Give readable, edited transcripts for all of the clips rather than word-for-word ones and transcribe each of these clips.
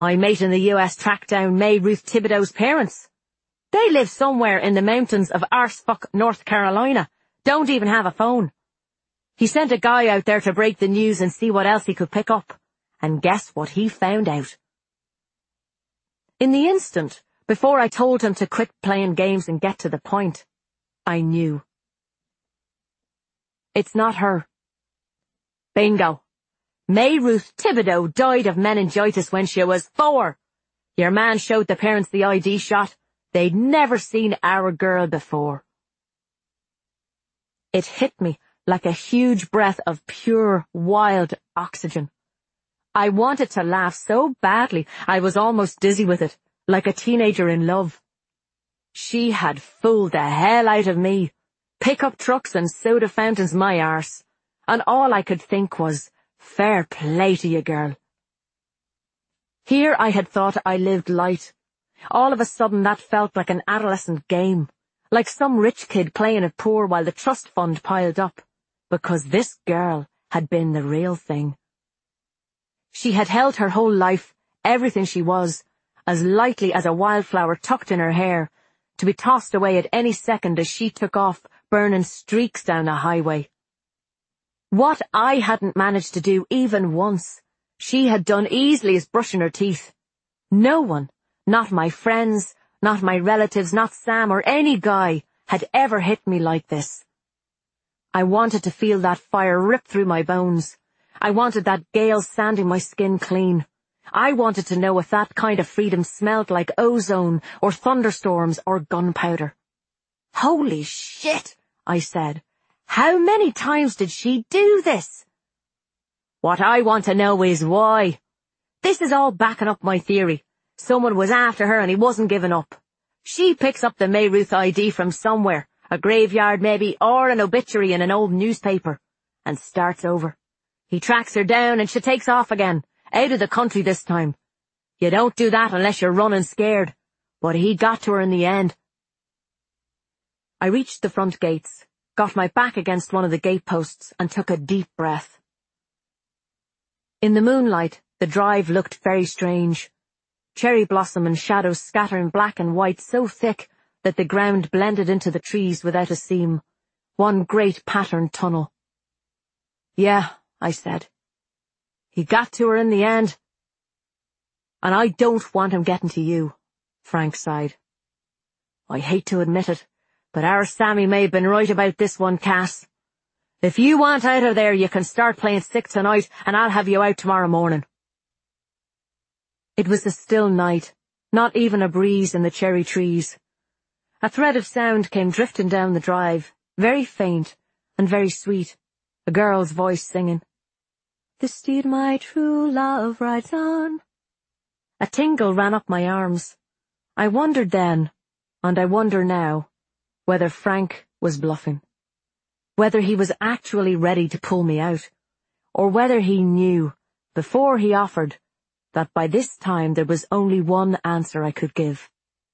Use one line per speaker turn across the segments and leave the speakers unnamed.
My mate in the US tracked down May Ruth Thibodeau's parents. They live somewhere in the mountains of arsefuck North Carolina. Don't even have a phone. He sent a guy out there to break the news and see what else he could pick up. And guess what he found out? In the instant, before I told him to quit playing games and get to the point, I knew. It's not her. Bingo. May Ruth Thibodeau died of meningitis when she was 4. Your man showed the parents the ID shot. They'd never seen our girl before. It hit me like a huge breath of pure, wild oxygen. I wanted to laugh so badly I was almost dizzy with it, like a teenager in love. She had fooled the hell out of me. Pickup trucks and soda fountains my arse. And all I could think was, fair play to you, girl. Here I had thought I lived light. All of a sudden that felt like an adolescent game, like some rich kid playing it poor while the trust fund piled up, because this girl had been the real thing. She had held her whole life, everything she was, as lightly as a wildflower tucked in her hair, to be tossed away at any second as she took off, burning streaks down the highway. What I hadn't managed to do even once, she had done easily as brushing her teeth. No one, not my friends, not my relatives, not Sam or any guy, had ever hit me like this. I wanted to feel that fire rip through my bones. I wanted that gale sanding my skin clean. I wanted to know if that kind of freedom smelled like ozone or thunderstorms or gunpowder. Holy shit, I said. How many times did she do this? What I want to know is why. This is all backing up my theory. Someone was after her and he wasn't giving up. She picks up the May Ruth ID from somewhere, a graveyard maybe, or an obituary in an old newspaper, and starts over. He tracks her down and she takes off again, out of the country this time. You don't do that unless you're running scared, but he got to her in the end. I reached the front gates, got my back against one of the gateposts, and took a deep breath. In the moonlight, the drive looked very strange. Cherry blossom and shadows scattering black and white so thick that the ground blended into the trees without a seam. One great patterned tunnel. Yeah, I said. He got to her in the end. And I don't want him getting to you, Frank sighed. I hate to admit it, but our Sammy may have been right about this one, Cass. If you want out of there, you can start playing sick tonight, and I'll have you out tomorrow morning. It was a still night, not even a breeze in the cherry trees. A thread of sound came drifting down the drive, very faint and very sweet, a girl's voice singing. The steed my true love rides on. A tingle ran up my arms. I wondered then, and I wonder now, whether Frank was bluffing. Whether he was actually ready to pull me out, or whether he knew, before he offered, that by this time there was only one answer I could give.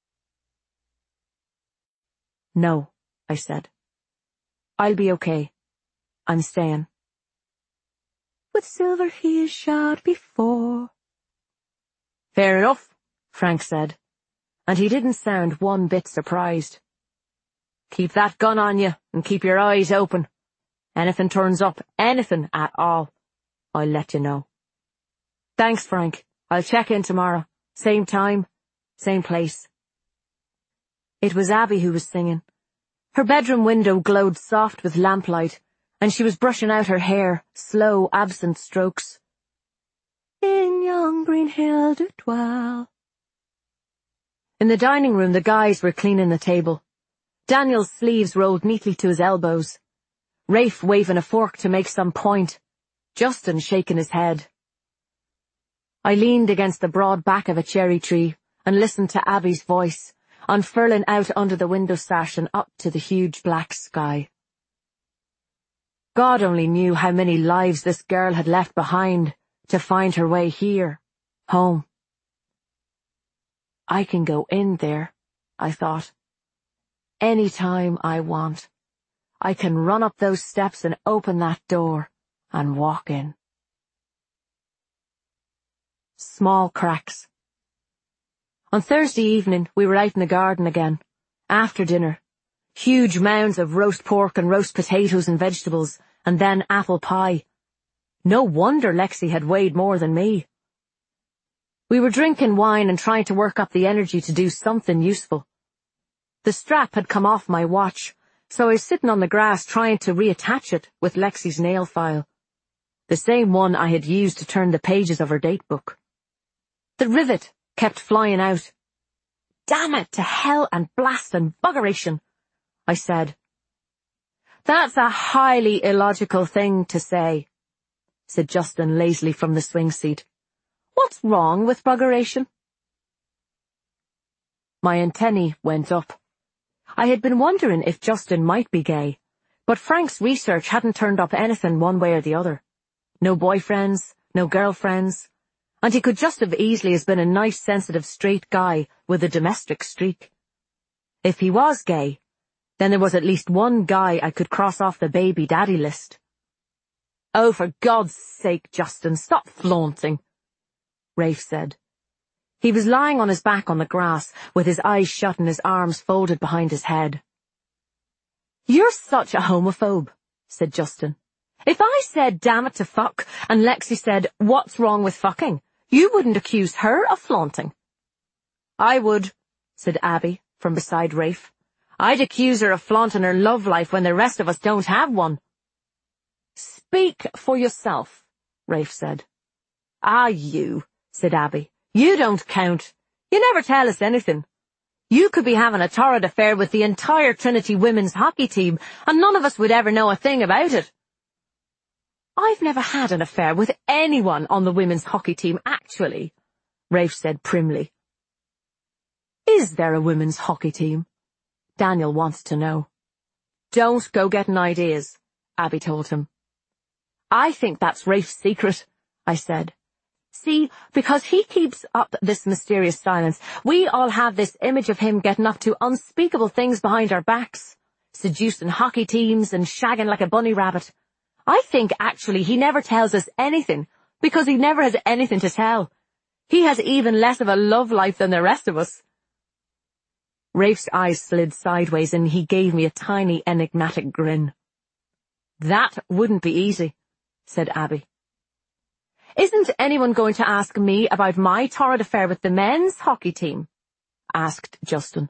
No, I said. I'll be okay. I'm staying. With silver he is shod before. Fair enough, Frank said, and he didn't sound one bit surprised. Keep that gun on you and keep your eyes open. Anything turns up, anything at all, I'll let you know. Thanks, Frank. I'll check in tomorrow. Same time, same place. It was Abby who was singing. Her bedroom window glowed soft with lamplight, and she was brushing out her hair, slow, absent strokes. In young Greenhill to dwell. In the dining room, the guys were cleaning the table. Daniel's sleeves rolled neatly to his elbows. Rafe waving a fork to make some point. Justin shaking his head. I leaned against the broad back of a cherry tree and listened to Abby's voice, unfurling out under the window sash and up to the huge black sky. God only knew how many lives this girl had left behind to find her way here, home. I can go in there, I thought. Any time I want. I can run up those steps and open that door and walk in. Small cracks, On Thursday evening, we were out in the garden again. After dinner. Huge mounds of roast pork and roast potatoes and vegetables, and then apple pie. No wonder Lexi had weighed more than me. We were drinking wine and trying to work up the energy to do something useful. The strap had come off my watch, so I was sitting on the grass trying to reattach it with Lexi's nail file. The same one I had used to turn the pages of her date book. The rivet kept flying out. "Damn it to hell and blast and buggeration," I said. "That's a highly illogical thing to say," said Justin lazily from the swing seat. "What's wrong with buggeration?" My antennae went up. I had been wondering if Justin might be gay, but Frank's research hadn't turned up anything one way or the other. No boyfriends, no girlfriends, and he could just have easily has been a nice, sensitive, straight guy with a domestic streak. If he was gay, then there was at least one guy I could cross off the baby daddy list. "Oh, for God's sake, Justin, stop flaunting," Rafe said. He was lying on his back on the grass, with his eyes shut and his arms folded behind his head. "You're such a homophobe," said Justin. "If I said damn it to fuck, and Lexi said what's wrong with fucking, you wouldn't accuse her of flaunting." "I would," said Abby from beside Rafe. "I'd accuse her of flaunting her love life when the rest of us don't have one." "Speak for yourself," Rafe said. "Ah, you," said Abby. "You don't count. You never tell us anything. You could be having a torrid affair with the entire Trinity women's hockey team, and none of us would ever know a thing about it." "I've never had an affair with anyone on the women's hockey team, actually," Rafe said primly. "Is there a women's hockey team?" Daniel wants to know. "Don't go getting ideas," Abby told him. "I think that's Rafe's secret," I said. "See, because he keeps up this mysterious silence, we all have this image of him getting up to unspeakable things behind our backs, seducing hockey teams and shagging like a bunny rabbit. I think actually he never tells us anything, because he never has anything to tell. He has even less of a love life than the rest of us." Rafe's eyes slid sideways and he gave me a tiny enigmatic grin. "That wouldn't be easy," said Abby. "Isn't anyone going to ask me about my torrid affair with the men's hockey team?" asked Justin.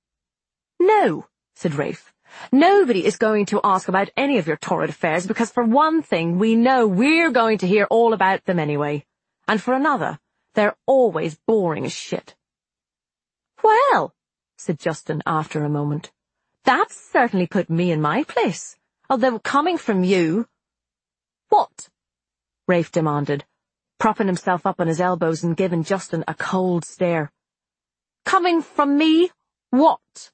"No," said Rafe. "Nobody is going to ask about any of your torrid affairs because for one thing we know we're going to hear all about them anyway, and for another, they're always boring as shit." "Well," said Justin after a moment, "that's certainly put me in my place, although coming from you—" "What?" Rafe demanded, propping himself up on his elbows and giving Justin a cold stare. "Coming from me, what?"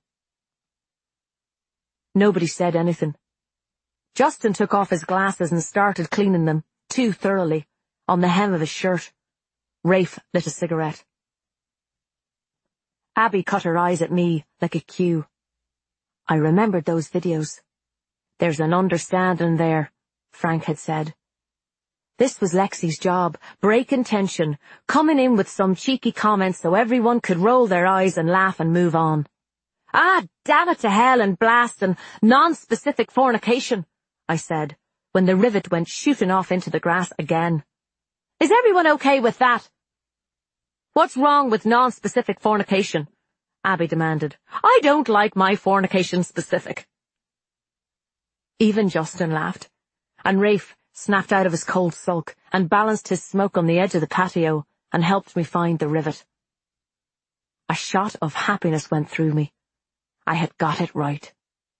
Nobody said anything. Justin took off his glasses and started cleaning them, too thoroughly, on the hem of his shirt. Rafe lit a cigarette. Abby cut her eyes at me like a cue. I remembered those videos. "There's an understanding there," Frank had said. This was Lexi's job, breaking tension, coming in with some cheeky comments so everyone could roll their eyes and laugh and move on. "Ah, damn it to hell and blast and non-specific fornication," I said, when the rivet went shooting off into the grass again. "Is everyone okay with that?" "What's wrong with non-specific fornication?" Abby demanded. "I don't like my fornication specific." Even Justin laughed, and Rafe snapped out of his cold sulk and balanced his smoke on the edge of the patio and helped me find the rivet. A shot of happiness went through me. I had got it right.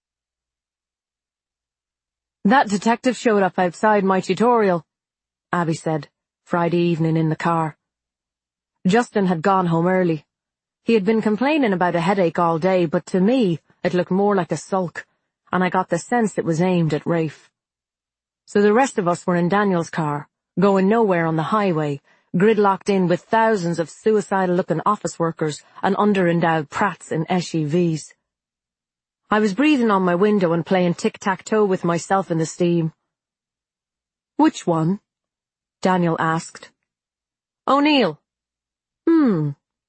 "That detective showed up outside my tutorial," Abby said, Friday evening in the car. Justin had gone home early. He had been complaining about a headache all day, but to me it looked more like a sulk, and I got the sense it was aimed at Rafe. So the rest of us were in Daniel's car, going nowhere on the highway, gridlocked in with thousands of suicidal-looking office workers and under-endowed prats in SUVs. I was breathing on my window and playing tic-tac-toe with myself in the steam. "Which one?" Daniel asked. "O'Neill."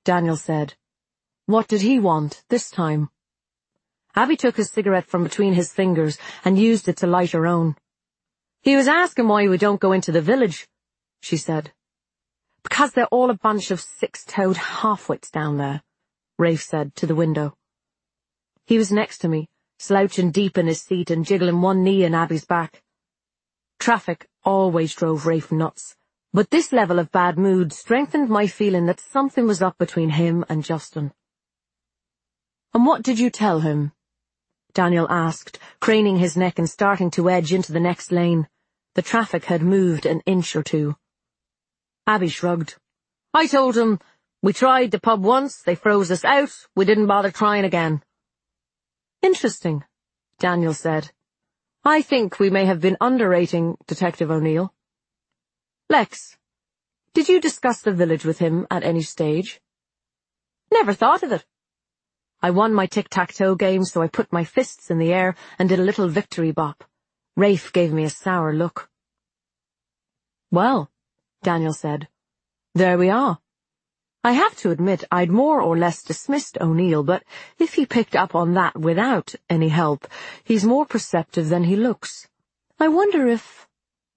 Daniel said. What did he want this time? Abby took his cigarette from between his fingers and used it to light her own. He was asking why we don't go into the village, she said. Because they're all a bunch of six-toed halfwits down there, Rafe said to the window. He was next to me, slouching deep in his seat and jiggling one knee in Abby's back. Traffic always drove Rafe nuts, but this level of bad mood strengthened my feeling that something was up between him and Justin. And what did you tell him? Daniel asked, craning his neck and starting to edge into the next lane. The traffic had moved an inch or two. Abby shrugged. I told him, we tried the pub once, they froze us out, we didn't bother trying again. Interesting, Daniel said. I think we may have been underrating Detective O'Neill. Lex, did you discuss the village with him at any stage? Never thought of it. I won my tic-tac-toe game, so I put my fists in the air and did a little victory bop. Rafe gave me a sour look. Well, Daniel said, there we are. I have to admit I'd more or less dismissed O'Neill, but if he picked up on that without any help, he's more perceptive than he looks. I wonder if...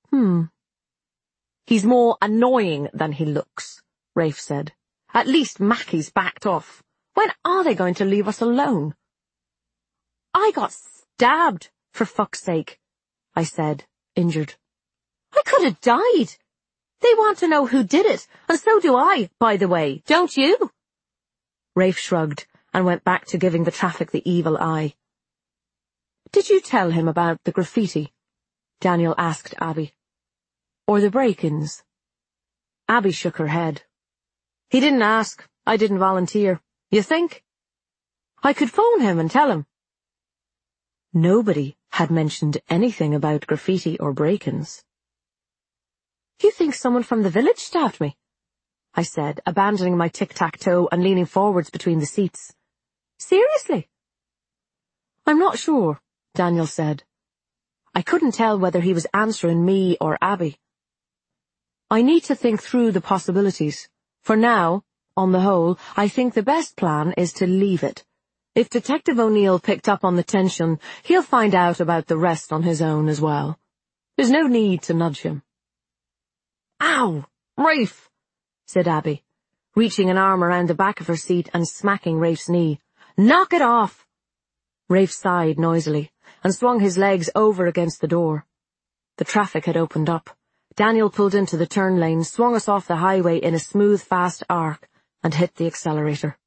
He's more annoying than he looks, Rafe said. At least Mackie's backed off. When are they going to leave us alone? I got stabbed, for fuck's sake, I said, injured. I could have died. They want to know who did it, and so do I, by the way, don't you? Rafe shrugged and went back to giving the traffic the evil eye. Did you tell him about the graffiti? Daniel asked Abby. Or the break-ins? Abby shook her head. He didn't ask. I didn't volunteer. You think? I could phone him and tell him. Nobody had mentioned anything about graffiti or break-ins. You think someone from the village stabbed me? I said, abandoning my tic-tac-toe and leaning forwards between the seats. Seriously? I'm not sure, Daniel said. I couldn't tell whether he was answering me or Abby. I need to think through the possibilities. For now, on the whole, I think the best plan is to leave it. If Detective O'Neill picked up on the tension, he'll find out about the rest on his own as well. There's no need to nudge him. Ow! Rafe! Said Abby, reaching an arm around the back of her seat and smacking Rafe's knee. Knock it off! Rafe sighed noisily and swung his legs over against the door. The traffic had opened up. Daniel pulled into the turn lane, swung us off the highway in a smooth, fast arc, and hit the accelerator.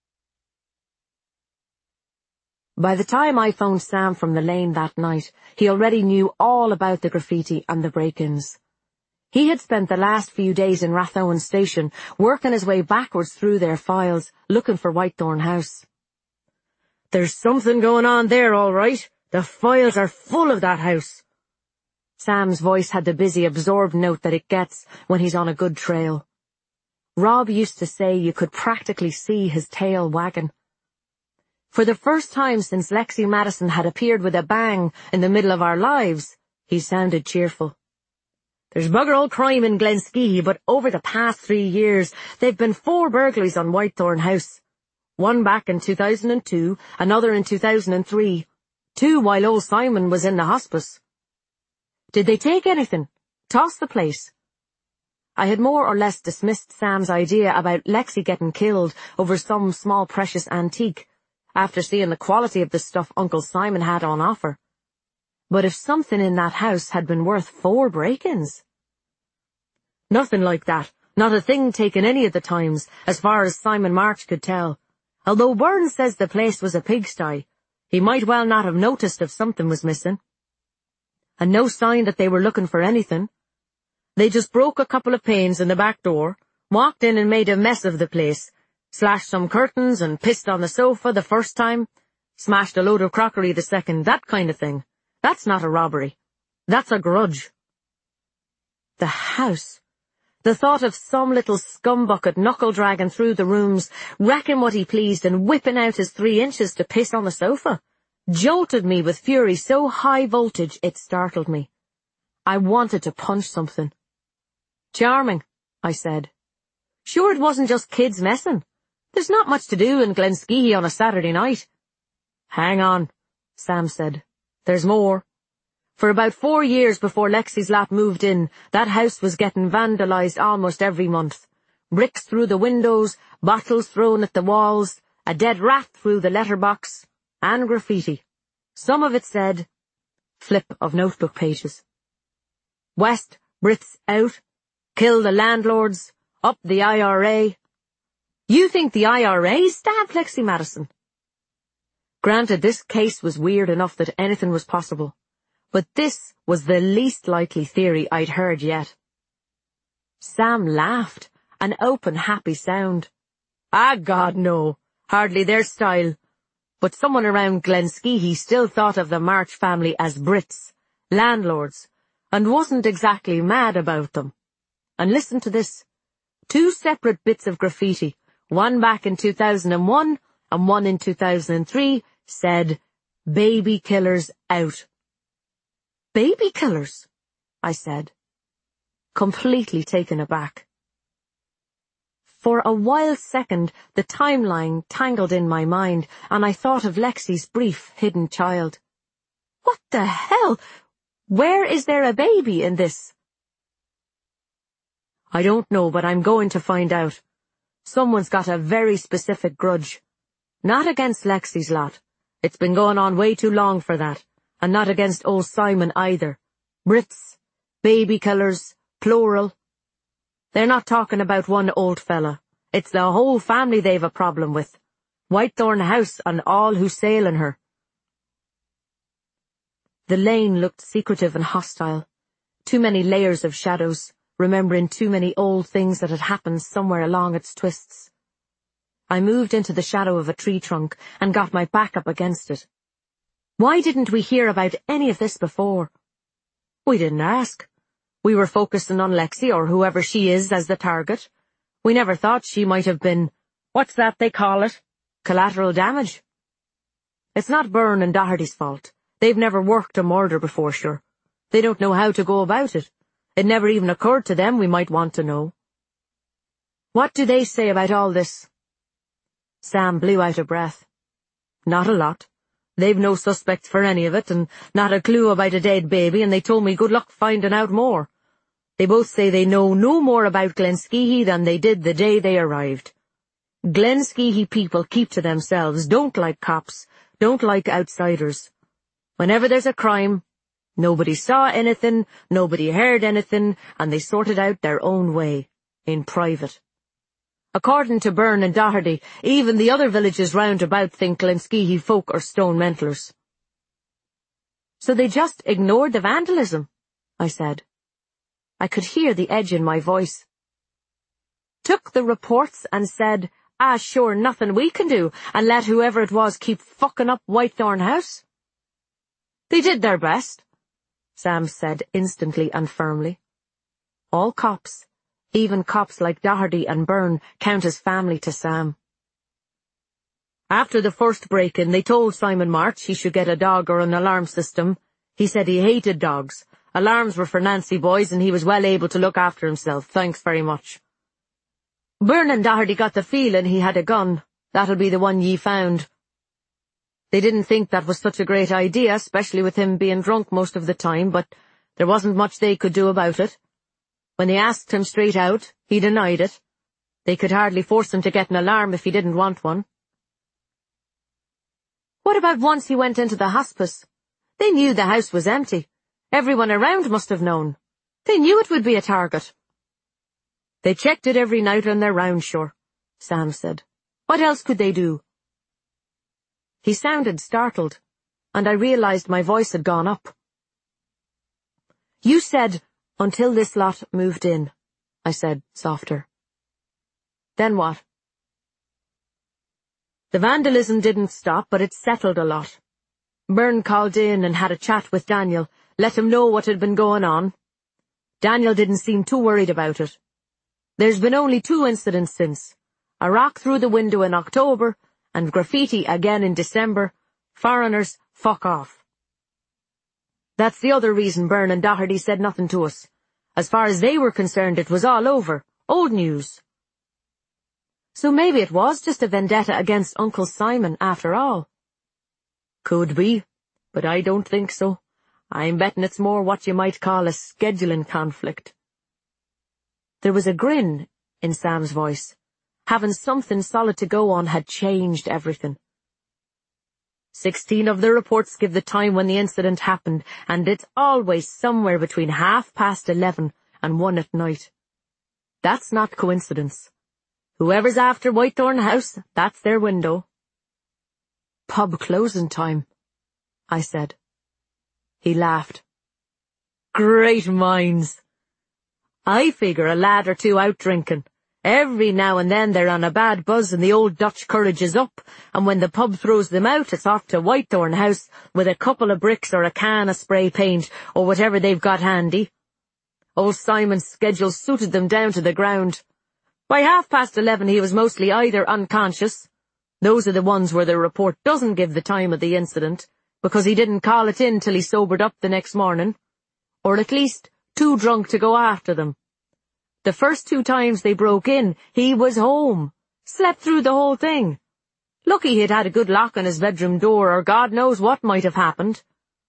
By the time I phoned Sam from the lane that night, he already knew all about the graffiti and the break-ins. He had spent the last few days in Rathowen Station, working his way backwards through their files, looking for Whitethorn House. There's something going on there, all right. The files are full of that house. Sam's voice had the busy, absorbed note that it gets when he's on a good trail. Rob used to say you could practically see his tail wagging. For the first time since Lexi Madison had appeared with a bang in the middle of our lives, he sounded cheerful. There's bugger all crime in Glenskee, but over the past 3 years, there've been 4 burglaries on Whitethorn House. One back in 2002, another in 2003, 2 while old Simon was in the hospice. Did they take anything? Toss the place? I had more or less dismissed Sam's idea about Lexi getting killed over some small precious antique, after seeing the quality of the stuff Uncle Simon had on offer. But if something in that house had been worth 4 break-ins... Nothing like that. Not a thing taken any of the times, as far as Simon March could tell. Although Burns says the place was a pigsty, he might well not have noticed if something was missing. And no sign that they were looking for anything. They just broke a couple of panes in the back door, walked in and made a mess of the place, slashed some curtains and pissed on the sofa the first time, smashed a load of crockery the second, that kind of thing. That's not a robbery. That's a grudge. The house. The thought of some little scumbucket knuckle-dragging through the rooms, racking what he pleased and whipping out his 3 inches to piss on the sofa, jolted me with fury so high voltage it startled me. I wanted to punch something. Charming, I said. Sure it wasn't just kids messing. There's not much to do in Glenskee on a Saturday night. Hang on, Sam said. There's more. For about 4 years before Lexi's lot moved in, that house was getting vandalized almost every month. Bricks through the windows, bottles thrown at the walls, a dead rat through the letterbox, and graffiti. Some of it said, flip of notebook pages. West, Brits out, kill the landlords, up the IRA. You think the IRA stabbed Lexi Madison? Granted, this case was weird enough that anything was possible. But this was the least likely theory I'd heard yet. Sam laughed, an open, happy sound. Ah, God, no. Hardly their style. But someone around Glenskee still thought of the March family as Brits, landlords, and wasn't exactly mad about them. And listen to this. 2 separate bits of graffiti, one back in 2001 and one in 2003, said, "Baby killers out." Baby killers, I said, completely taken aback. For a wild second, the timeline tangled in my mind, and I thought of Lexi's brief, hidden child. What the hell? Where is there a baby in this? I don't know, but I'm going to find out. Someone's got a very specific grudge. Not against Lexi's lot. It's been going on way too long for that. And not against old Simon either. Brits, baby killers, plural. They're not talking about one old fella. It's the whole family they've a problem with. Whitethorn House and all who sail in her. The lane looked secretive and hostile. Too many layers of shadows, remembering too many old things that had happened somewhere along its twists. I moved into the shadow of a tree trunk and got my back up against it. Why didn't we hear about any of this before? We didn't ask. We were focusing on Lexi, or whoever she is, as the target. We never thought she might have been, what's that they call it? Collateral damage. It's not Byrne and Doherty's fault. They've never worked a murder before, sure. They don't know how to go about it. It never even occurred to them we might want to know. What do they say about all this? Sam blew out a breath. Not a lot. They've no suspects for any of it, and not a clue about a dead baby, and they told me good luck finding out more. They both say they know no more about Glenskee than they did the day they arrived. Glenskee people keep to themselves, don't like cops, don't like outsiders. Whenever there's a crime, nobody saw anything, nobody heard anything, and they sort it out their own way, in private. According to Byrne and Doherty, even the other villages round about think Glenskee folk are stone mentalers. So they just ignored the vandalism, I said. I could hear the edge in my voice. Took the reports and said, sure, nothing we can do, and let whoever it was keep fucking up Whitethorn House? They did their best, Sam said instantly and firmly. All cops, even cops like Doherty and Byrne, count as family to Sam. After the first break-in, they told Simon March he should get a dog or an alarm system. He said he hated dogs. Alarms were for Nancy boys, and he was well able to look after himself, thanks very much. Byrne and Doherty got the feeling he had a gun. That'll be the one ye found. They didn't think that was such a great idea, especially with him being drunk most of the time, but there wasn't much they could do about it. When they asked him straight out, he denied it. They could hardly force him to get an alarm if he didn't want one. What about once he went into the hospice? They knew the house was empty. Everyone around must have known. They knew it would be a target. They checked it every night on their round, sure, Sam said. What else could they do? He sounded startled, and I realized my voice had gone up. You said, until this lot moved in, I said, softer. Then what? The vandalism didn't stop, but it settled a lot. Byrne called in and had a chat with Daniel, let him know what had been going on. Daniel didn't seem too worried about it. There's been only 2 incidents since. A rock through the window in October, and graffiti again in December. Foreigners, fuck off. That's the other reason Byrne and Doherty said nothing to us. As far as they were concerned, it was all over. Old news. So maybe it was just a vendetta against Uncle Simon after all. Could be, but I don't think so. I'm betting it's more what you might call a scheduling conflict. There was a grin in Sam's voice. Having something solid to go on had changed everything. 16 of the reports give the time when the incident happened, and it's always somewhere between 11:30 and 1 at night. That's not coincidence. Whoever's after Whitethorn House, that's their window. Pub closing time, I said. He laughed. Great minds. I figure a lad or two out drinking. Every now and then they're on a bad buzz and the old Dutch courage is up, and when the pub throws them out, it's off to Whitethorn House with a couple of bricks or a can of spray paint or whatever they've got handy. Old Simon's schedule suited them down to the ground. By 11:30 he was mostly either unconscious — those are the ones where the report doesn't give the time of the incident, because he didn't call it in till he sobered up the next morning — or at least too drunk to go after them. The first 2 times they broke in, he was home, slept through the whole thing. Lucky he'd had a good lock on his bedroom door, or God knows what might have happened.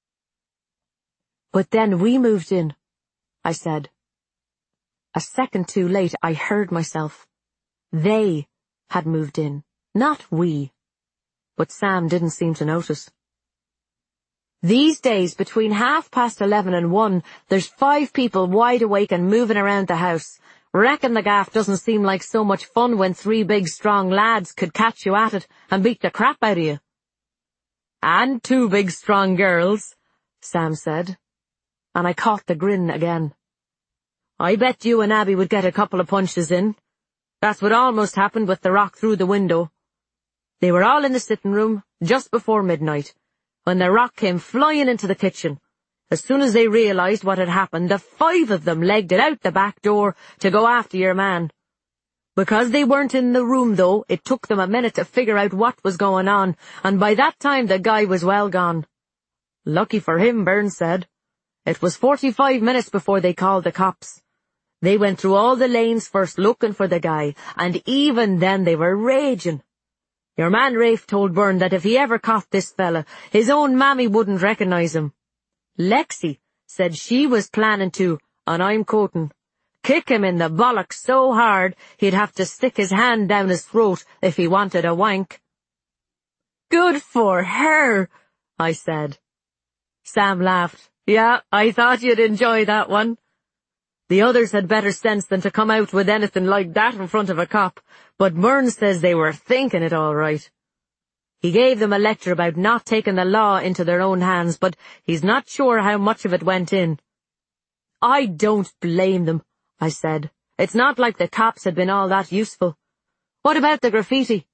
But then we moved in, I said. A second too late, I heard myself. They had moved in, not we. But Sam didn't seem to notice. These days, between 11:30 and 1, there's 5 people wide awake and moving around the house. Reckon the gaff doesn't seem like so much fun when 3 big strong lads could catch you at it and beat the crap out of you. And 2 big strong girls, Sam said, and I caught the grin again. I bet you and Abby would get a couple of punches in. That's what almost happened with the rock through the window. They were all in the sitting room just before midnight, when the rock came flying into the kitchen. As soon as they realized what had happened, the 5 of them legged it out the back door to go after your man. Because they weren't in the room, though, it took them a minute to figure out what was going on, and by that time the guy was well gone. Lucky for him, Burns said. It was 45 minutes before they called the cops. They went through all the lanes first looking for the guy, and even then they were raging. Your man Rafe told Byrne that if he ever caught this fella, his own mammy wouldn't recognize him. Lexi said she was planning to, and I'm quoting, kick him in the bollocks so hard he'd have to stick his hand down his throat if he wanted a wank. Good for her, I said. Sam laughed. Yeah, I thought you'd enjoy that one. The others had better sense than to come out with anything like that in front of a cop, but Burns says they were thinking it all right. He gave them a lecture about not taking the law into their own hands, but he's not sure how much of it went in. I don't blame them, I said. It's not like the cops had been all that useful. What about the graffiti?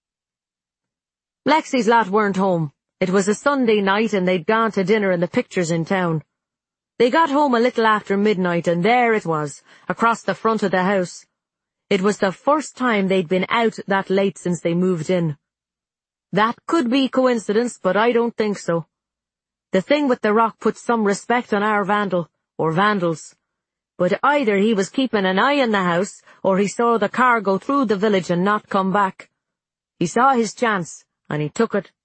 Lexi's lot weren't home. It was a Sunday night and they'd gone to dinner in the Pictures in town. They got home a little after midnight and there it was, across the front of the house. It was the first time they'd been out that late since they moved in. That could be coincidence, but I don't think so. The thing with the rock put some respect on our vandal, or vandals. But either he was keeping an eye on the house, or he saw the car go through the village and not come back. He saw his chance, and he took it.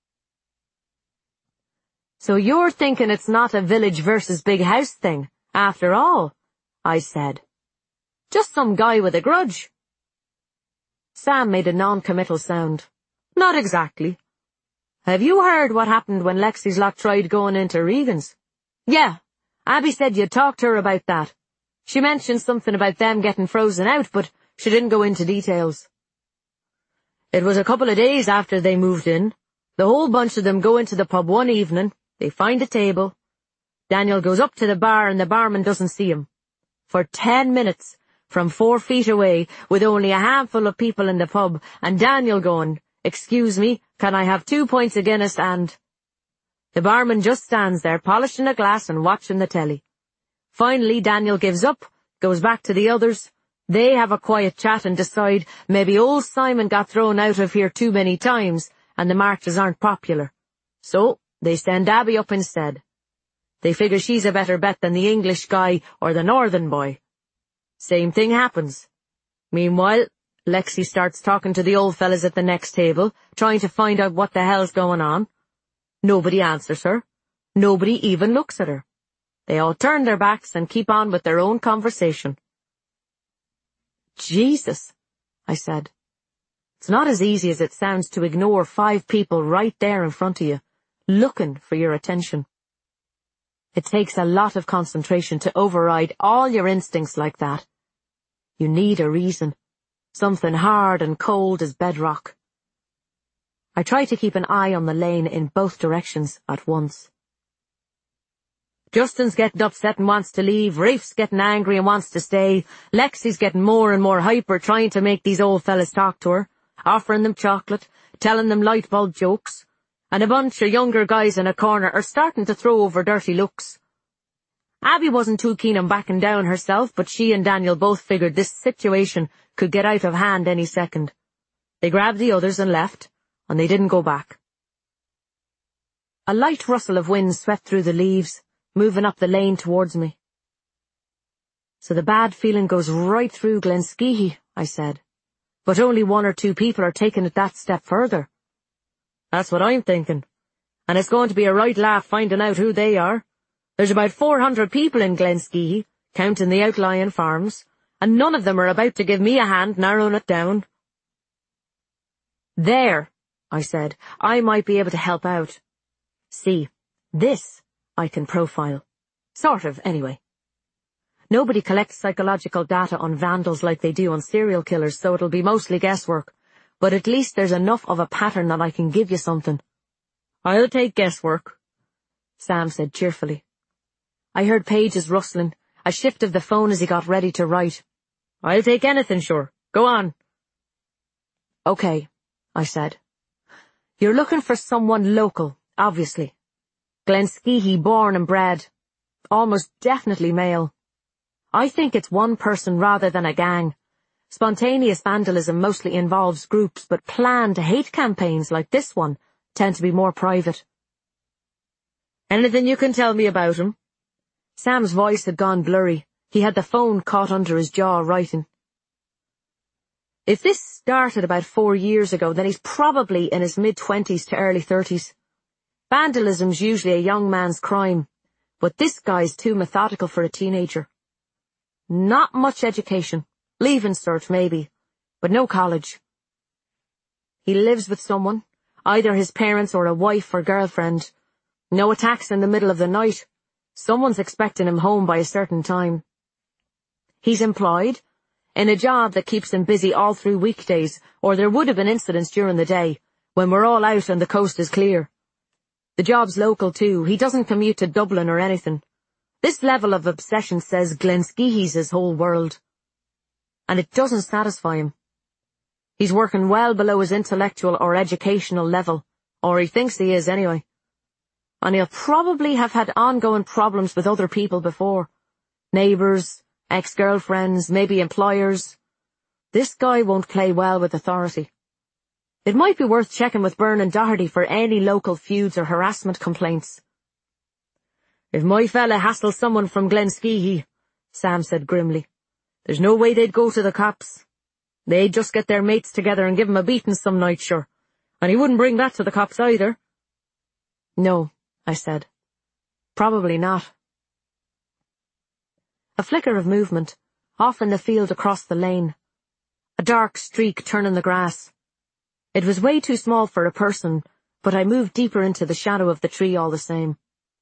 So you're thinking it's not a village versus big house thing, after all, I said. Just some guy with a grudge. Sam made a non-committal sound. Not exactly. Have you heard what happened when Lexi's lot tried going into Regan's? Yeah, Abby said you talked to her about that. She mentioned something about them getting frozen out, but she didn't go into details. It was a couple of days after they moved in. The whole bunch of them go into the pub one evening. They find a table. Daniel goes up to the bar and the barman doesn't see him. For 10 minutes, from 4 feet away, with only a handful of people in the pub, and Daniel going, "Excuse me, can I have 2 pints of Guinness and—" The barman just stands there, polishing a glass and watching the telly. Finally, Daniel gives up, goes back to the others. They have a quiet chat and decide maybe old Simon got thrown out of here too many times, and the marches aren't popular. So, they send Abby up instead. They figure she's a better bet than the English guy or the northern boy. Same thing happens. Meanwhile, Lexi starts talking to the old fellas at the next table, trying to find out what the hell's going on. Nobody answers her. Nobody even looks at her. They all turn their backs and keep on with their own conversation. Jesus, I said. It's not as easy as it sounds to ignore 5 people right there in front of you, looking for your attention. It takes a lot of concentration to override all your instincts like that. You need a reason, something hard and cold as bedrock. I try to keep an eye on the lane in both directions at once. Justin's getting upset and wants to leave, Rafe's getting angry and wants to stay, Lexi's getting more and more hyper trying to make these old fellas talk to her, offering them chocolate, telling them light bulb jokes, and a bunch of younger guys in a corner are starting to throw over dirty looks. Abby wasn't too keen on backing down herself, but she and Daniel both figured this situation could get out of hand any second. They grabbed the others and left, and they didn't go back. A light rustle of wind swept through the leaves, moving up the lane towards me. So the bad feeling goes right through Glenskihey, I said. But only 1 or 2 people are taking it that step further. That's what I'm thinking. And it's going to be a right laugh finding out who they are. There's about 400 people in Glenskihey, counting the outlying farms, and none of them are about to give me a hand narrowing it down. There, I said, I might be able to help out. See, this I can profile. Sort of, anyway. Nobody collects psychological data on vandals like they do on serial killers, so it'll be mostly guesswork. But at least there's enough of a pattern that I can give you something. I'll take guesswork, Sam said cheerfully. I heard pages rustling, a shift of the phone as he got ready to write. I'll take anything, sure. Go on. Okay, I said. You're looking for someone local, obviously. Glenskihey born and bred. Almost definitely male. I think it's one person rather than a gang. Spontaneous vandalism mostly involves groups, but planned hate campaigns like this one tend to be more private. Anything you can tell me about him? Sam's voice had gone blurry. He had the phone caught under his jaw writing. If this started about 4 years ago, then he's probably in his mid-20s to early 30s. Vandalism's usually a young man's crime, but this guy's too methodical for a teenager. Not much education. Leaving cert, maybe, but no college. He lives with someone, either his parents or a wife or girlfriend. No attacks in the middle of the night. Someone's expecting him home by a certain time. He's employed, in a job that keeps him busy all through weekdays, or there would have been incidents during the day, when we're all out and the coast is clear. The job's local too. He doesn't commute to Dublin or anything. This level of obsession says Glenskihey's his whole world. And it doesn't satisfy him. He's working well below his intellectual or educational level, or he thinks he is anyway. And he'll probably have had ongoing problems with other people before. Neighbours, ex-girlfriends, maybe employers. This guy won't play well with authority. It might be worth checking with Byrne and Doherty for any local feuds or harassment complaints. If my fella hassles someone from Glenskihey, Sam said grimly, there's no way they'd go to the cops. They'd just get their mates together and give him a beating some night, sure. And he wouldn't bring that to the cops either. No, I said. Probably not. A flicker of movement, off in the field across the lane. A dark streak turning the grass. It was way too small for a person, but I moved deeper into the shadow of the tree all the same.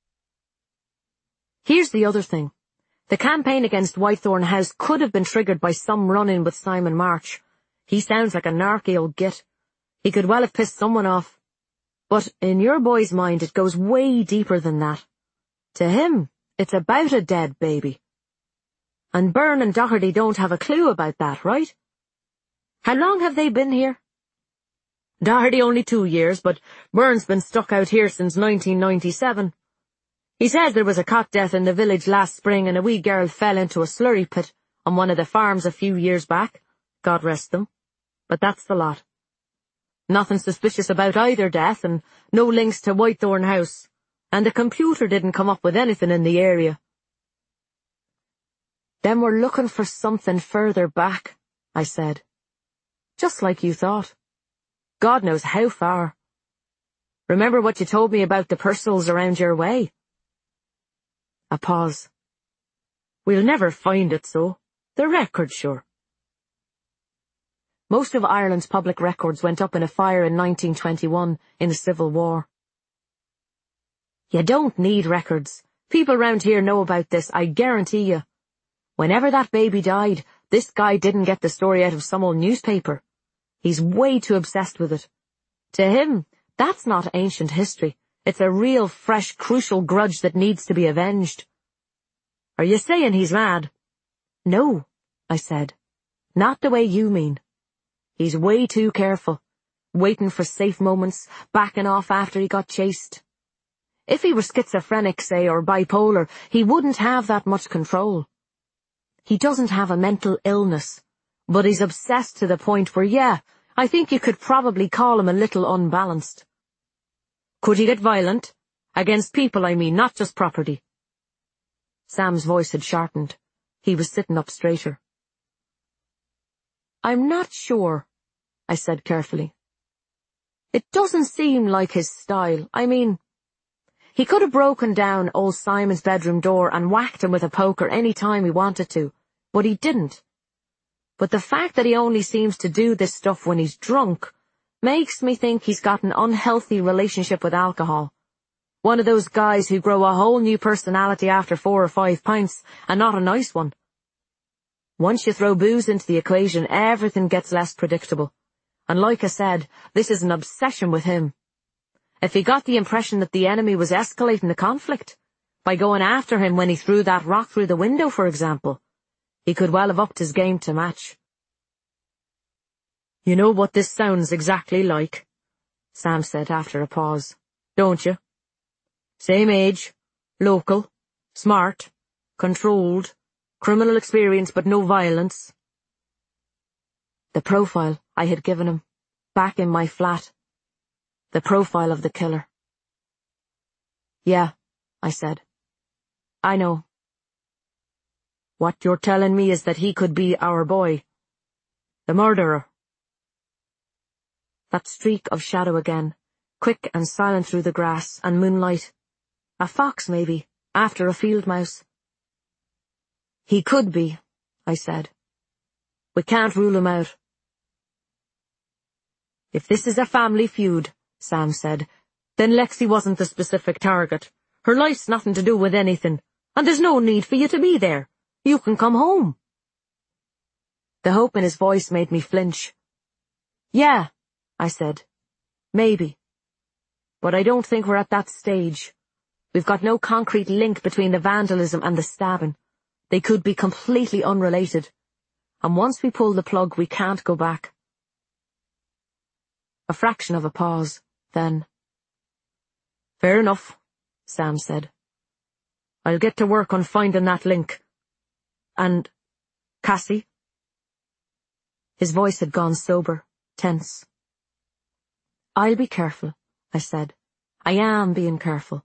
Here's the other thing. The campaign against Whitethorn House could have been triggered by some run-in with Simon March. He sounds like a narky old git. He could well have pissed someone off. But in your boy's mind it goes way deeper than that. To him, it's about a dead baby. And Byrne and Doherty don't have a clue about that, right? How long have they been here? Doherty only 2 years, but Byrne's been stuck out here since 1997. He says there was a cot death in the village last spring and a wee girl fell into a slurry pit on one of the farms a few years back. God rest them. But that's the lot. Nothing suspicious about either death and no links to Whitethorn House. And the computer didn't come up with anything in the area. Then we're looking for something further back, I said. Just like you thought. God knows how far. Remember what you told me about the Purcells around your way? A pause. We'll never find it, so. The record, sure. Most of Ireland's public records went up in a fire in 1921 in the Civil War. You don't need records. People round here know about this, I guarantee you. Whenever that baby died, this guy didn't get the story out of some old newspaper. He's way too obsessed with it. To him, that's not ancient history. It's a real, fresh, crucial grudge that needs to be avenged. Are you saying he's mad? No, I said. Not the way you mean. He's way too careful, waiting for safe moments, backing off after he got chased. If he were schizophrenic, say, or bipolar, he wouldn't have that much control. He doesn't have a mental illness, but he's obsessed to the point where, yeah, I think you could probably call him a little unbalanced. Could he get violent? Against people, I mean, not just property. Sam's voice had sharpened. He was sitting up straighter. I'm not sure, I said carefully. It doesn't seem like his style. I mean, he could have broken down old Simon's bedroom door and whacked him with a poker any time he wanted to, but he didn't. But the fact that he only seems to do this stuff when he's drunk makes me think he's got an unhealthy relationship with alcohol. One of those guys who grow a whole new personality after 4 or 5 pints, and not a nice one. Once you throw booze into the equation, everything gets less predictable. And like I said, this is an obsession with him. If he got the impression that the enemy was escalating the conflict, by going after him when he threw that rock through the window, for example, he could well have upped his game to match. You know what this sounds exactly like, Sam said after a pause, don't you? Same age, local, smart, controlled, criminal experience but no violence. The profile I had given him, back in my flat. The profile of the killer. Yeah, I said. I know. What you're telling me is that he could be our boy. The murderer. That streak of shadow again, quick and silent through the grass and moonlight. A fox, maybe, after a field mouse. He could be, I said. We can't rule him out. If this is a family feud, Sam said, then Lexi wasn't the specific target. Her life's nothing to do with anything, and there's no need for you to be there. You can come home. The hope in his voice made me flinch. Yeah, I said. Maybe. But I don't think we're at that stage. We've got no concrete link between the vandalism and the stabbing. They could be completely unrelated. And once we pull the plug, we can't go back. A fraction of a pause, then. Fair enough, Sam said. I'll get to work on finding that link. And Cassie? His voice had gone sober, tense. I'll be careful, I said. I am being careful.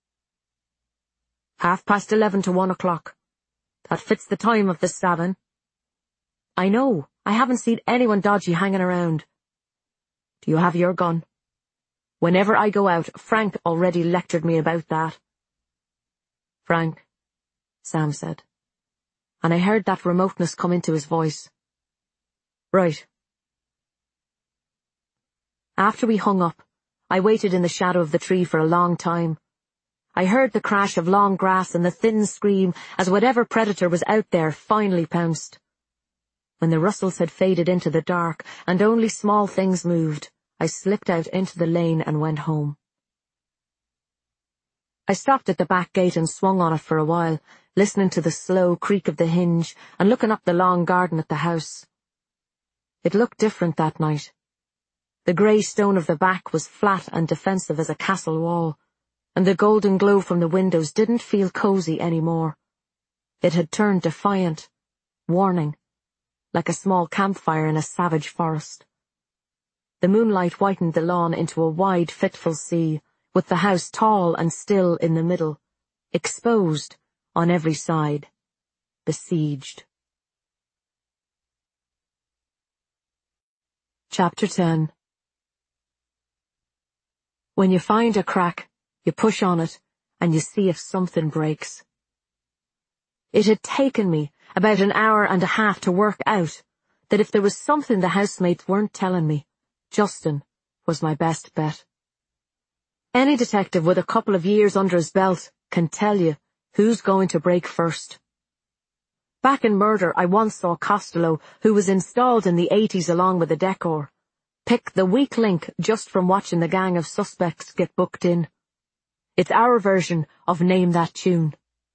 11:30 to 1 o'clock. That fits the time of the stabbing. I know. I haven't seen anyone dodgy hanging around. Do you have your gun? Whenever I go out, Frank already lectured me about that. Frank, Sam said. And I heard that remoteness come into his voice. Right. After we hung up, I waited in the shadow of the tree for a long time. I heard the crash of long grass and the thin scream as whatever predator was out there finally pounced. When the rustles had faded into the dark and only small things moved, I slipped out into the lane and went home. I stopped at the back gate and swung on it for a while, listening to the slow creak of the hinge and looking up the long garden at the house. It looked different that night. The grey stone of the back was flat and defensive as a castle wall, and the golden glow from the windows didn't feel cosy anymore. It had turned defiant, warning, like a small campfire in a savage forest. The moonlight whitened the lawn into a wide, fitful sea, with the house tall and still in the middle, exposed on every side, besieged. Chapter 10. When you find a crack, you push on it, and you see if something breaks. It had taken me about an hour and a half to work out that if there was something the housemates weren't telling me, Justin was my best bet. Any detective with a couple of years under his belt can tell you who's going to break first. Back in Murder, I once saw Costello, who was installed in the 80s along with the decor, pick the weak link just from watching the gang of suspects get booked in. It's our version of Name That Tune.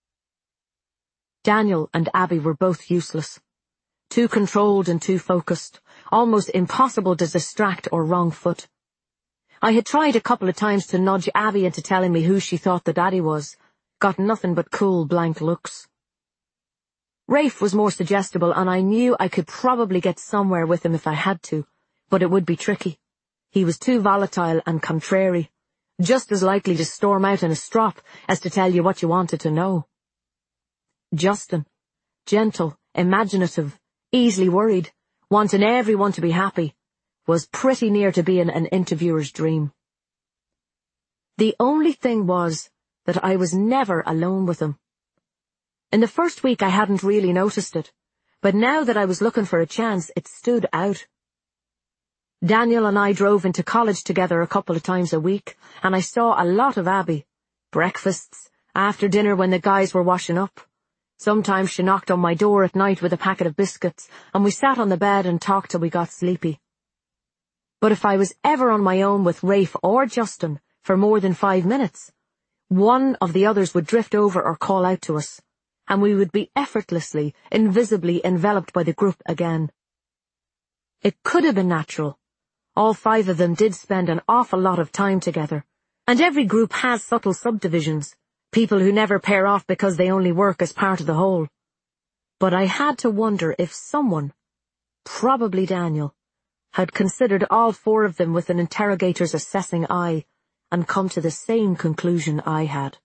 Daniel and Abby were both useless. Too controlled and too focused, almost impossible to distract or wrong foot. I had tried a couple of times to nudge Abby into telling me who she thought the daddy was, got nothing but cool blank looks. Rafe was more suggestible, and I knew I could probably get somewhere with him if I had to, but it would be tricky. He was too volatile and contrary, just as likely to storm out in a strop as to tell you what you wanted to know. Justin, gentle, imaginative, easily worried, wanting everyone to be happy, was pretty near to being an interviewer's dream. The only thing was that I was never alone with him. In the first week I hadn't really noticed it, but now that I was looking for a chance, it stood out. Daniel and I drove into college together a couple of times a week, and I saw a lot of Abby. Breakfasts, after dinner when the guys were washing up. Sometimes she knocked on my door at night with a packet of biscuits, and we sat on the bed and talked till we got sleepy. But if I was ever on my own with Rafe or Justin for more than 5 minutes, one of the others would drift over or call out to us, and we would be effortlessly, invisibly enveloped by the group again. It could have been natural. All 5 of them did spend an awful lot of time together, and every group has subtle subdivisions, people who never pair off because they only work as part of the whole. But I had to wonder if someone, probably Daniel, had considered all 4 of them with an interrogator's assessing eye and come to the same conclusion I had.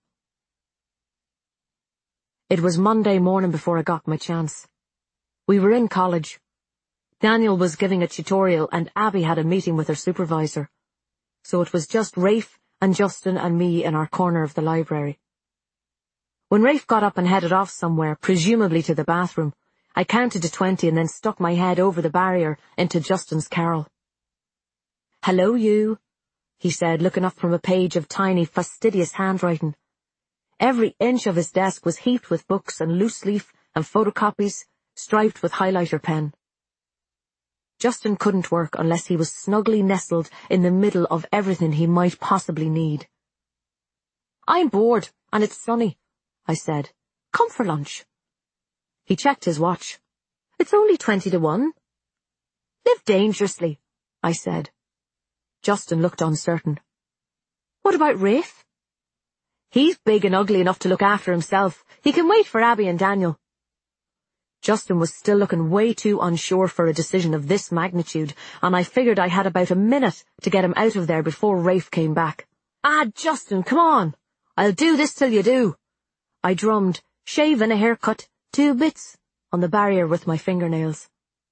It was Monday morning before I got my chance. We were in college. Daniel was giving a tutorial and Abby had a meeting with her supervisor. So it was just Rafe and Justin and me in our corner of the library. When Rafe got up and headed off somewhere, presumably to the bathroom, I counted to 20 and then stuck my head over the barrier into Justin's carrel. "Hello, you," he said, looking up from a page of tiny, fastidious handwriting. Every inch of his desk was heaped with books and loose leaf and photocopies, striped with highlighter pen. Justin couldn't work unless he was snugly nestled in the middle of everything he might possibly need. "I'm bored, and it's sunny," I said. "Come for lunch." He checked his watch. "It's only 20 to 1. "Live dangerously," I said. Justin looked uncertain. "What about Rafe?" "He's big and ugly enough to look after himself. He can wait for Abby and Daniel." Justin was still looking way too unsure for a decision of this magnitude, and I figured I had about a minute to get him out of there before Rafe came back. Justin, come on. I'll do this till you do." I drummed, "Shave and a haircut, 2 bits," on the barrier with my fingernails.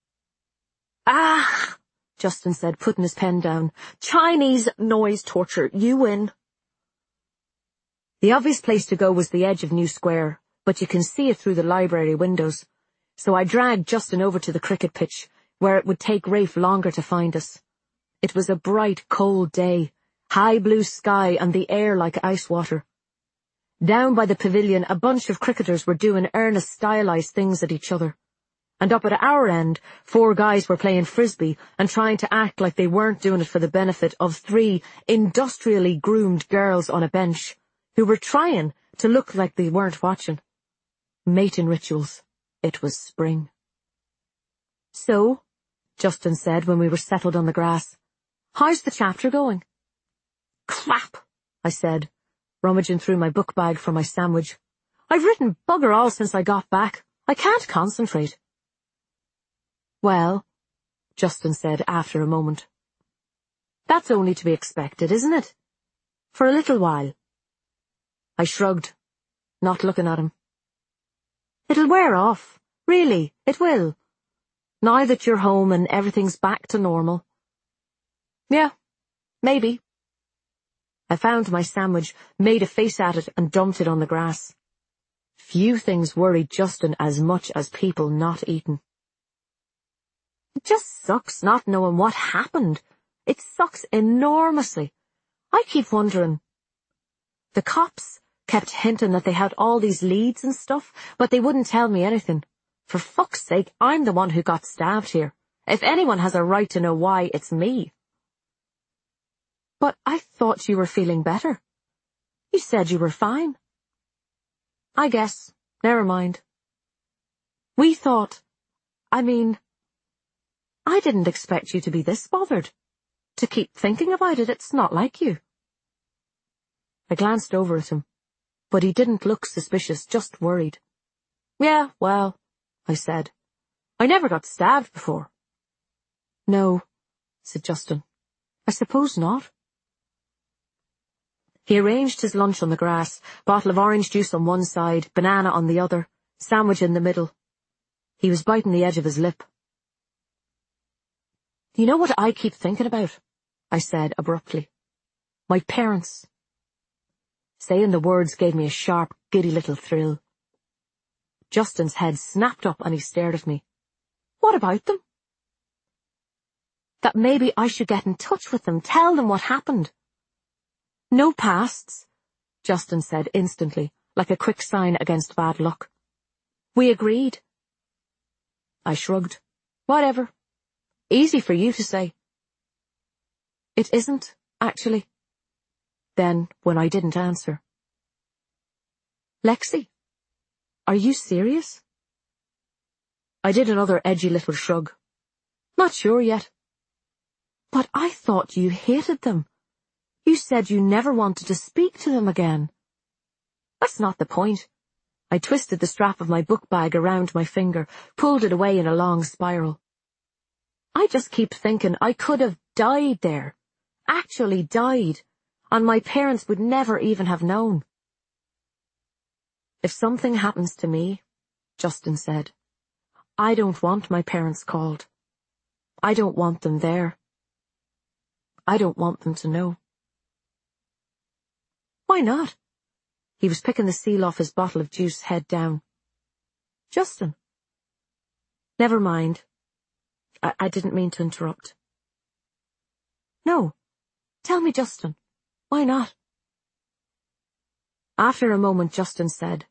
Justin said, putting his pen down. "Chinese noise torture, you win." The obvious place to go was the edge of New Square, but you can see it through the library windows. So I dragged Justin over to the cricket pitch, where it would take Rafe longer to find us. It was a bright, cold day, high blue sky and the air like ice water. Down by the pavilion, a bunch of cricketers were doing earnest, stylized things at each other. And up at our end, 4 guys were playing frisbee and trying to act like they weren't doing it for the benefit of 3 industrially groomed girls on a bench, who were trying to look like they weren't watching. Mating rituals. It was spring. "So," Justin said when we were settled on the grass, "how's the chapter going?" "Crap," I said, rummaging through my book bag for my sandwich. "I've written bugger all since I got back. I can't concentrate." "Well," Justin said after a moment, "that's only to be expected, isn't it? For a little while." I shrugged, not looking at him. "It'll wear off. Really, it will. Now that you're home and everything's back to normal. Yeah, maybe. I found my sandwich, made a face at it, and dumped it on the grass. Few things worried Justin as much as people not eating. It just sucks not knowing what happened. It sucks enormously. I keep wondering. The cops kept hinting that they had all these leads and stuff, but they wouldn't tell me anything. For fuck's sake, I'm the one who got stabbed here. If anyone has a right to know why, it's me. But I thought you were feeling better. You said you were fine. I guess. Never mind. I didn't expect you to be this bothered. To keep thinking about it, it's not like you. I glanced over at him, but he didn't look suspicious, just worried. Yeah, well, I said. I never got stabbed before. No, said Justin. I suppose not. He arranged his lunch on the grass, bottle of orange juice on one side, banana on the other, sandwich in the middle. He was biting the edge of his lip. You know what I keep thinking about? I said abruptly. My parents. Saying the words gave me a sharp, giddy little thrill. Justin's head snapped up and he stared at me. What about them? That maybe I should get in touch with them, tell them what happened. No pasts, Justin said instantly, like a quick sign against bad luck. We agreed. I shrugged. Whatever. Easy for you to say. It isn't, actually. Then, when I didn't answer. Lexi, are you serious? I did another edgy little shrug. Not sure yet. But I thought you hated them. You said you never wanted to speak to them again. That's not the point. I twisted the strap of my book bag around my finger, pulled it away in a long spiral. I just keep thinking I could have died there. Actually died. And my parents would never even have known. If something happens to me, Justin said, I don't want my parents called. I don't want them there. I don't want them to know. Why not? He was picking the seal off his bottle of juice, head down. Justin. Never mind. I didn't mean to interrupt. No. Tell me, Justin. Why not? After a moment, Justin said,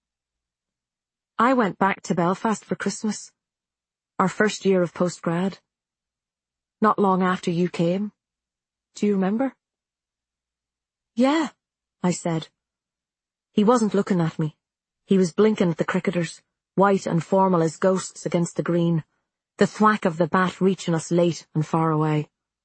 I went back to Belfast for Christmas. Our first year of postgrad. Not long after you came. Do you remember? Yeah, I said. He wasn't looking at me. He was blinking at the cricketers, white and formal as ghosts against the green, the thwack of the bat reaching us late and far away.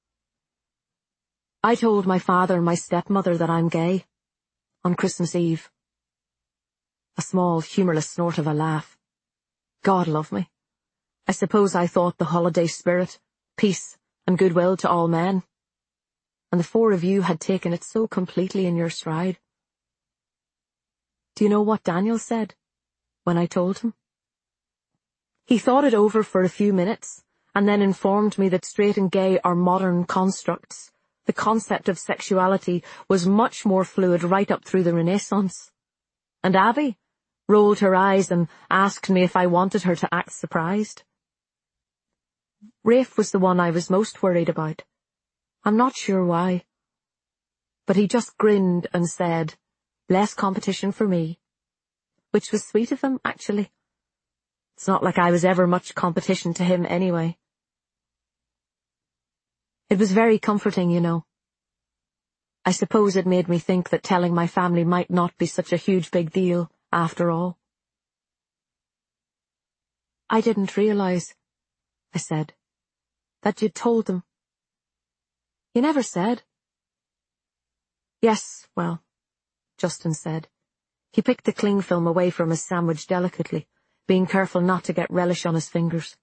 I told my father and my stepmother that I'm gay. On Christmas Eve. A small, humourless snort of a laugh. God love me. I suppose I thought the holiday spirit, peace and goodwill to all men. And the four of you had taken it so completely in your stride. Do you know what Daniel said when I told him? He thought it over for a few minutes and then informed me that straight and gay are modern constructs. The concept of sexuality was much more fluid right up through the Renaissance. And Abby rolled her eyes and asked me if I wanted her to act surprised. Rafe was the one I was most worried about. I'm not sure why. But he just grinned and said, less competition for me. Which was sweet of him, actually. It's not like I was ever much competition to him anyway. It was very comforting, you know. I suppose it made me think that telling my family might not be such a huge big deal, after all. I didn't realize, I said, that you'd told them. You never said. Yes, well, Justin said. He picked the cling film away from his sandwich delicately, being careful not to get relish on his fingers.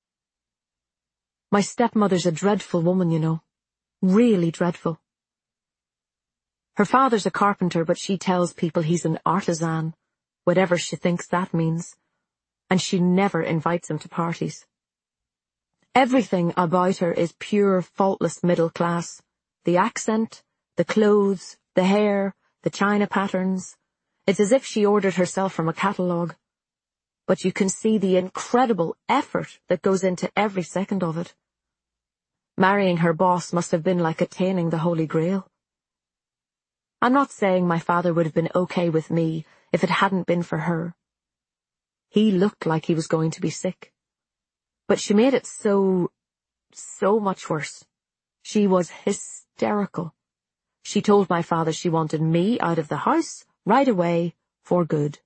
My stepmother's a dreadful woman, you know. Really dreadful. Her father's a carpenter, but she tells people he's an artisan, whatever she thinks that means, and she never invites him to parties. Everything about her is pure, faultless middle class. The accent, the clothes, the hair, the china patterns. It's as if she ordered herself from a catalogue. But you can see the incredible effort that goes into every second of it. Marrying her boss must have been like attaining the Holy Grail. I'm not saying my father would have been okay with me if it hadn't been for her. He looked like he was going to be sick. But she made it so much worse. She was hysterical. She told my father she wanted me out of the house right away for good.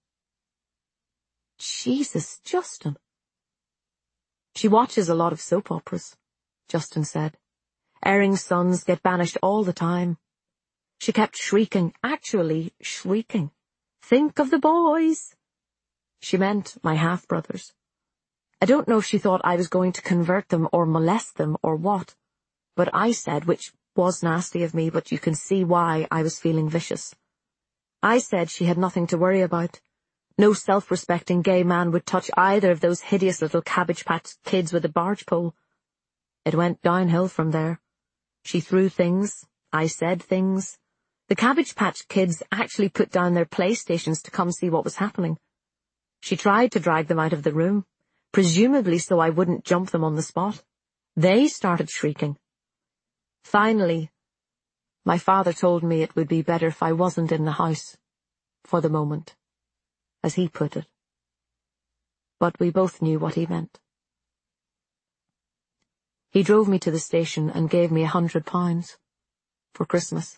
Jesus, Justin. She watches a lot of soap operas, Justin said. Erring sons get banished all the time. She kept shrieking, actually shrieking. Think of the boys. She meant my half-brothers. I don't know if she thought I was going to convert them or molest them or what, but I said, which was nasty of me, but you can see why I was feeling vicious. I said she had nothing to worry about. No self-respecting gay man would touch either of those hideous little Cabbage Patch kids with a barge pole. It went downhill from there. She threw things. I said things. The Cabbage Patch kids actually put down their PlayStations to come see what was happening. She tried to drag them out of the room, presumably so I wouldn't jump them on the spot. They started shrieking. Finally, my father told me it would be better if I wasn't in the house, for the moment, as he put it. But we both knew what he meant. He drove me to the station and gave me £100 for Christmas.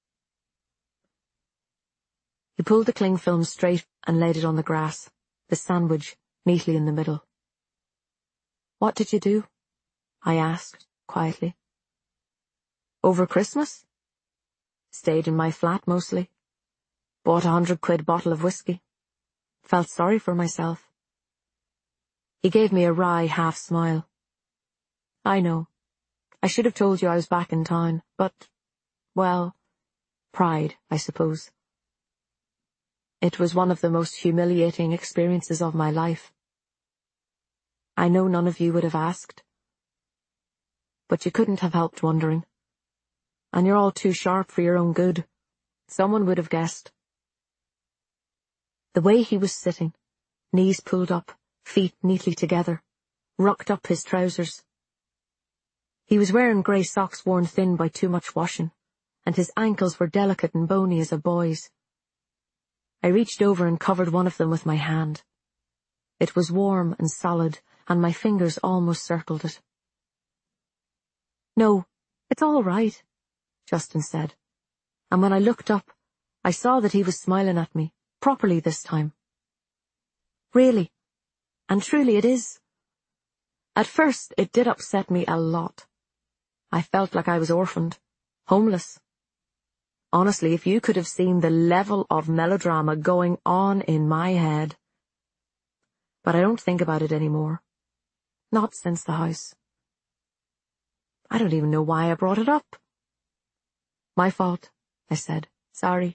He pulled the cling film straight and laid it on the grass, the sandwich neatly in the middle. What did you do? I asked, quietly. Over Christmas? Stayed in my flat mostly. Bought £100 bottle of whiskey. Felt sorry for myself. He gave me a wry half-smile. I know. I should have told you I was back in town, but, well, pride, I suppose. It was one of the most humiliating experiences of my life. I know none of you would have asked. But you couldn't have helped wondering. And you're all too sharp for your own good. Someone would have guessed. The way he was sitting, knees pulled up, feet neatly together, rucked up his trousers. He was wearing grey socks worn thin by too much washing, and his ankles were delicate and bony as a boy's. I reached over and covered one of them with my hand. It was warm and solid, and my fingers almost circled it. No, it's all right, Justin said, and when I looked up, I saw that he was smiling at me, properly this time. Really, and truly it is. At first, it did upset me a lot. I felt like I was orphaned, homeless. Honestly, if you could have seen the level of melodrama going on in my head. But I don't think about it anymore. Not since the house. I don't even know why I brought it up. My fault, I said. Sorry.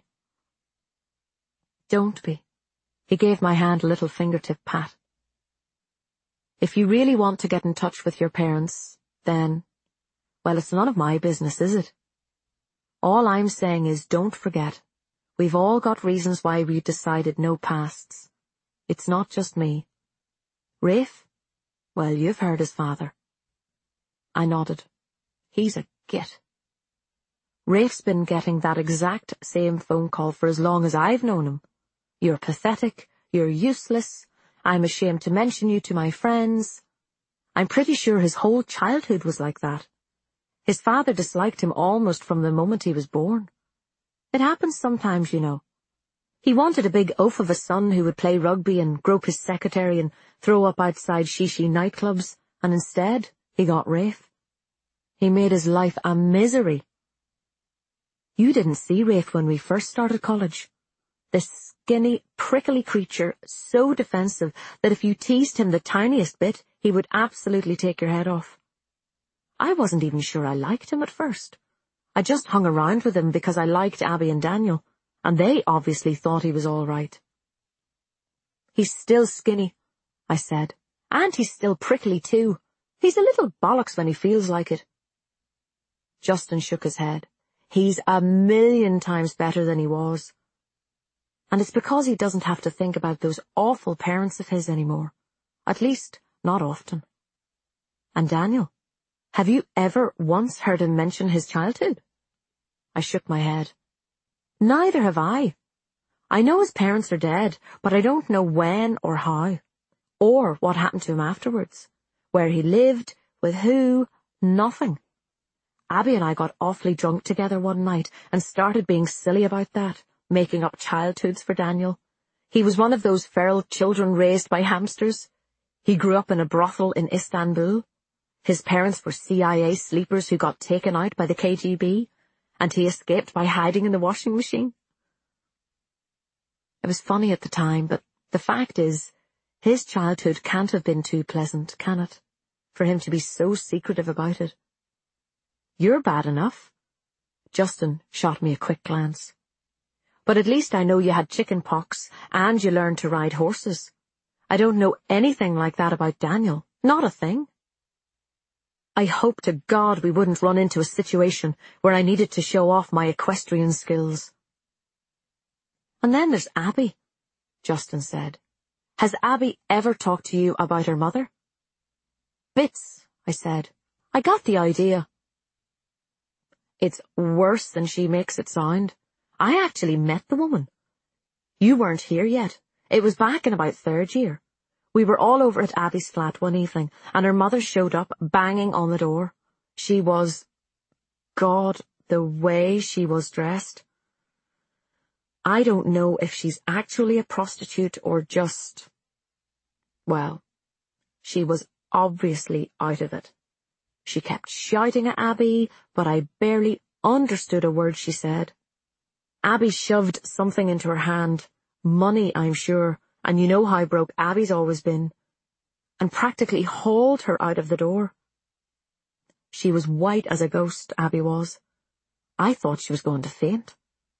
Don't be. He gave my hand a little fingertip pat. If you really want to get in touch with your parents, then, well, it's none of my business, is it? All I'm saying is don't forget. We've all got reasons why we decided no pasts. It's not just me. Rafe? Well, you've heard his father. I nodded. He's a git. Rafe's been getting that exact same phone call for as long as I've known him. You're pathetic. You're useless. I'm ashamed to mention you to my friends. I'm pretty sure his whole childhood was like that. His father disliked him almost from the moment he was born. It happens sometimes, you know. He wanted a big oaf of a son who would play rugby and grope his secretary and throw up outside shishi nightclubs, and instead he got Rafe. He made his life a misery. You didn't see Rafe when we first started college. This skinny, prickly creature, so defensive that if you teased him the tiniest bit, he would absolutely take your head off. I wasn't even sure I liked him at first. I just hung around with him because I liked Abby and Daniel, and they obviously thought he was all right. He's still skinny, I said, and he's still prickly too. He's a little bollocks when he feels like it. Justin shook his head. He's 1,000,000 times better than he was. And it's because he doesn't have to think about those awful parents of his anymore. At least, not often. And Daniel, have you ever once heard him mention his childhood? I shook my head. Neither have I. I know his parents are dead, but I don't know when or how, or what happened to him afterwards. Where he lived, with who, nothing. Abby and I got awfully drunk together one night and started being silly about that, making up childhoods for Daniel. He was one of those feral children raised by hamsters. He grew up in a brothel in Istanbul. His parents were CIA sleepers who got taken out by the KGB, and he escaped by hiding in the washing machine. It was funny at the time, but the fact is, his childhood can't have been too pleasant, can it? For him to be so secretive about it. You're bad enough. Justin shot me a quick glance. But at least I know you had chicken pox and you learned to ride horses. I don't know anything like that about Daniel. Not a thing. I hope to God we wouldn't run into a situation where I needed to show off my equestrian skills. And then there's Abby, Justin said. Has Abby ever talked to you about her mother? Bits, I said. I got the idea. It's worse than she makes it sound. I actually met the woman. You weren't here yet. It was back in about third year. We were all over at Abby's flat one evening, and her mother showed up, banging on the door. She was... God, the way she was dressed. I don't know if she's actually a prostitute or just... Well, she was obviously out of it. She kept shouting at Abby, but I barely understood a word she said. Abby shoved something into her hand, money, I'm sure, and you know how broke Abby's always been, and practically hauled her out of the door. She was white as a ghost, Abby was. I thought she was going to faint.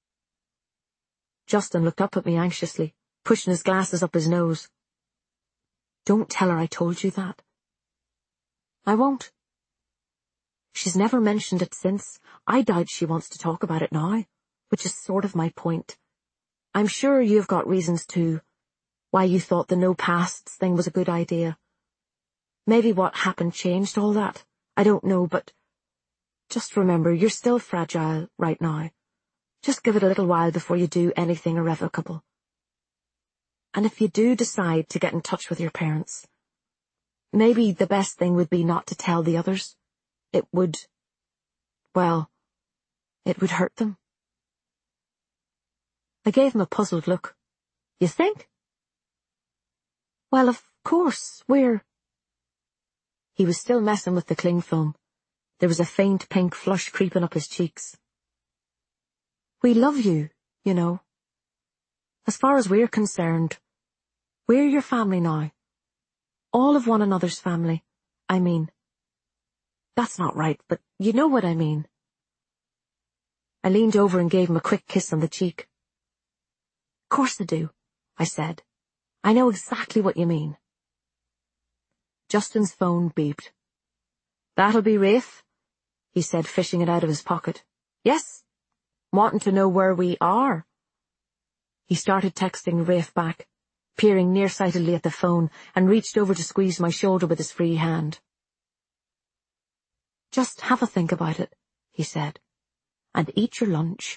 Justin looked up at me anxiously, pushing his glasses up his nose. Don't tell her I told you that. I won't. She's never mentioned it since. I doubt she wants to talk about it now, which is sort of my point. I'm sure you've got reasons too, why you thought the no pasts thing was a good idea. Maybe what happened changed all that. I don't know, but just remember you're still fragile right now. Just give it a little while before you do anything irrevocable. And if you do decide to get in touch with your parents, maybe the best thing would be not to tell the others. It would hurt them. I gave him a puzzled look. You think? Well, of course, He was still messing with the cling film. There was a faint pink flush creeping up his cheeks. We love you, you know. As far as we're concerned, we're your family now. All of one another's family, I mean. That's not right, but you know what I mean. I leaned over and gave him a quick kiss on the cheek. Of course I do, I said. I know exactly what you mean. Justin's phone beeped. That'll be Rafe, he said, fishing it out of his pocket. Yes, wanting to know where we are. He started texting Rafe back, peering nearsightedly at the phone, and reached over to squeeze my shoulder with his free hand. Just have a think about it, he said, and eat your lunch.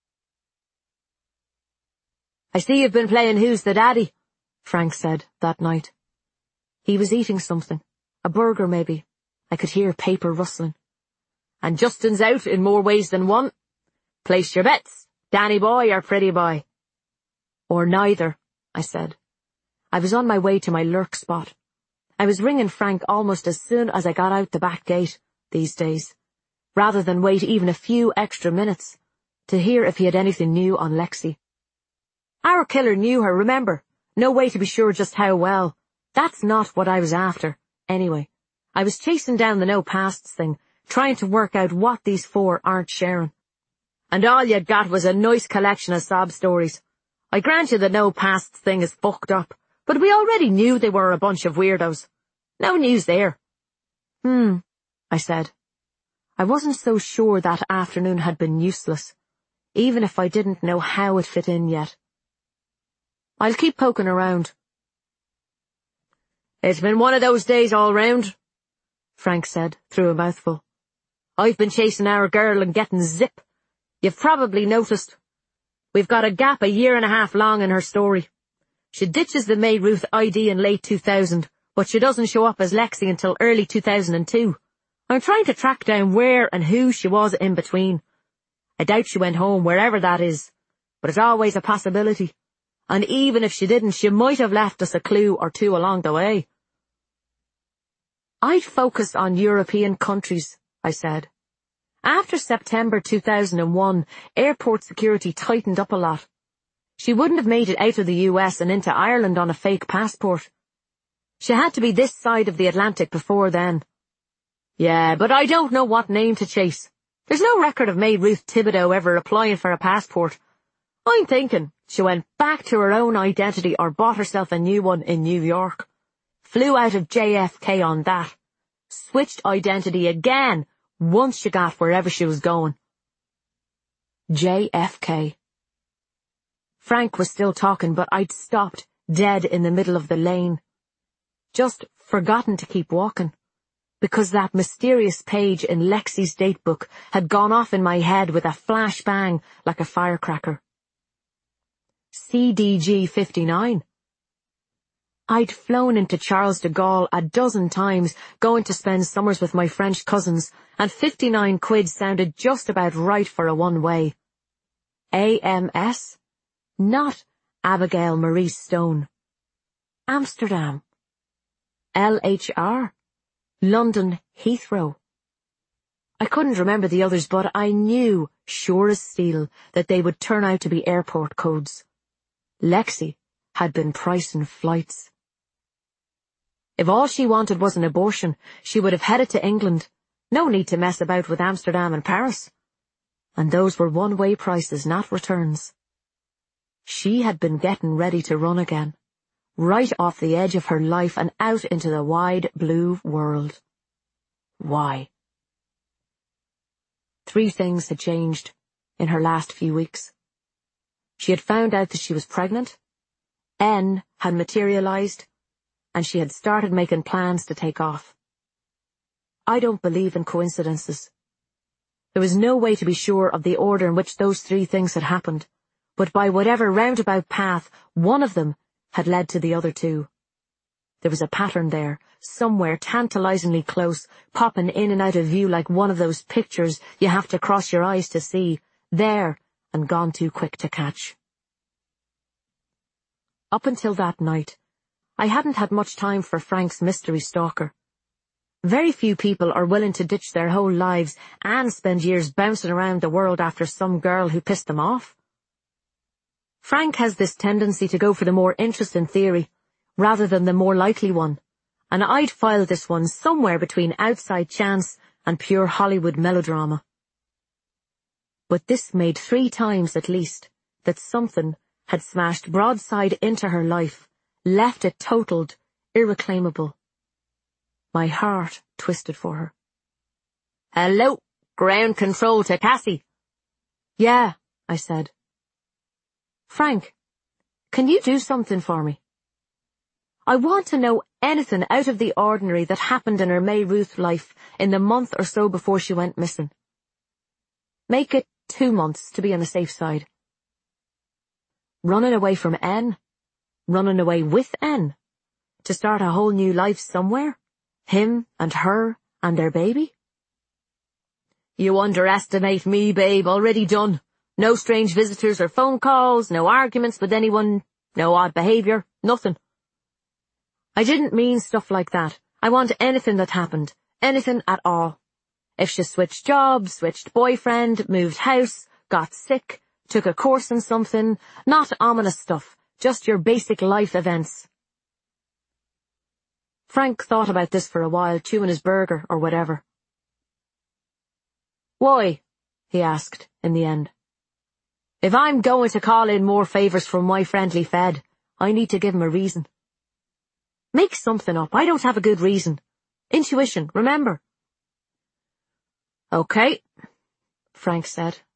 I see you've been playing Who's the Daddy, Frank said that night. He was eating something, a burger maybe. I could hear paper rustling. And Justin's out in more ways than one. Place your bets, Danny boy or pretty boy. Or neither, I said. I was on my way to my lurk spot. I was ringing Frank almost as soon as I got out the back gate these days, rather than wait even a few extra minutes to hear if he had anything new on Lexi. Our killer knew her, remember? No way to be sure just how well. That's not what I was after. Anyway, I was chasing down the no pasts thing, trying to work out what these four aren't sharing. And all you'd got was a nice collection of sob stories. I grant you the no pasts thing is fucked up, but we already knew they were a bunch of weirdos. No news there. I said. I wasn't so sure that afternoon had been useless, even if I didn't know how it fit in yet. I'll keep poking around. It's been one of those days all round, Frank said through a mouthful. I've been chasing our girl and getting zip. You've probably noticed. We've got a gap 1.5 years long in her story. She ditches the May Ruth ID in late 2000, but she doesn't show up as Lexi until early 2002. I'm trying to track down where and who she was in between. I doubt she went home, wherever that is, but it's always a possibility. And even if she didn't, she might have left us a clue or two along the way. I'd focus on European countries, I said. After September 2001, airport security tightened up a lot. She wouldn't have made it out of the US and into Ireland on a fake passport. She had to be this side of the Atlantic before then. Yeah, but I don't know what name to chase. There's no record of May Ruth Thibodeau ever applying for a passport. I'm thinking she went back to her own identity or bought herself a new one in New York. Flew out of JFK on that. Switched identity again once she got wherever she was going. JFK. Frank was still talking, but I'd stopped dead in the middle of the lane. Just forgotten to keep walking, because that mysterious page in Lexi's datebook had gone off in my head with a flash bang like a firecracker. CDG 59. I'd flown into Charles de Gaulle 12 times, going to spend summers with my French cousins, and 59 quid sounded just about right for a one-way. AMS? Not Abigail Marie Stone. Amsterdam. LHR. London Heathrow. I couldn't remember the others, but I knew, sure as steel, that they would turn out to be airport codes. Lexi had been pricing flights. If all she wanted was an abortion, she would have headed to England. No need to mess about with Amsterdam and Paris. And those were one-way prices, not returns. She had been getting ready to run again, right off the edge of her life and out into the wide blue world. Why? 3 things had changed in her last few weeks. She had found out that she was pregnant, N had materialized, and she had started making plans to take off. I don't believe in coincidences. There was no way to be sure of the order in which those 3 things had happened, but by whatever roundabout path, one of them had led to the other 2. There was a pattern there, somewhere tantalizingly close, popping in and out of view like one of those pictures you have to cross your eyes to see, there and gone too quick to catch. Up until that night, I hadn't had much time for Frank's mystery stalker. Very few people are willing to ditch their whole lives and spend years bouncing around the world after some girl who pissed them off. Frank has this tendency to go for the more interesting theory, rather than the more likely one, and I'd filed this one somewhere between outside chance and pure Hollywood melodrama. But this made 3 times at least that something had smashed broadside into her life, left it totaled, irreclaimable. My heart twisted for her. Hello, ground control to Cassie. Yeah, I said. Frank, can you do something for me? I want to know anything out of the ordinary that happened in her May Ruth life in the month or so before she went missing. Make it 2 months to be on the safe side. Running away from N? Running away with N? To start a whole new life somewhere? Him and her and their baby? You underestimate me, babe, already done. No strange visitors or phone calls, no arguments with anyone, no odd behaviour, nothing. I didn't mean stuff like that. I want anything that happened, anything at all. If she switched jobs, switched boyfriend, moved house, got sick, took a course in something, not ominous stuff, just your basic life events. Frank thought about this for a while, chewing his burger or whatever. Why? He asked, in the end. If I'm going to call in more favours from my friendly Fed, I need to give him a reason. Make something up. I don't have a good reason. Intuition, remember. Okay, Frank said.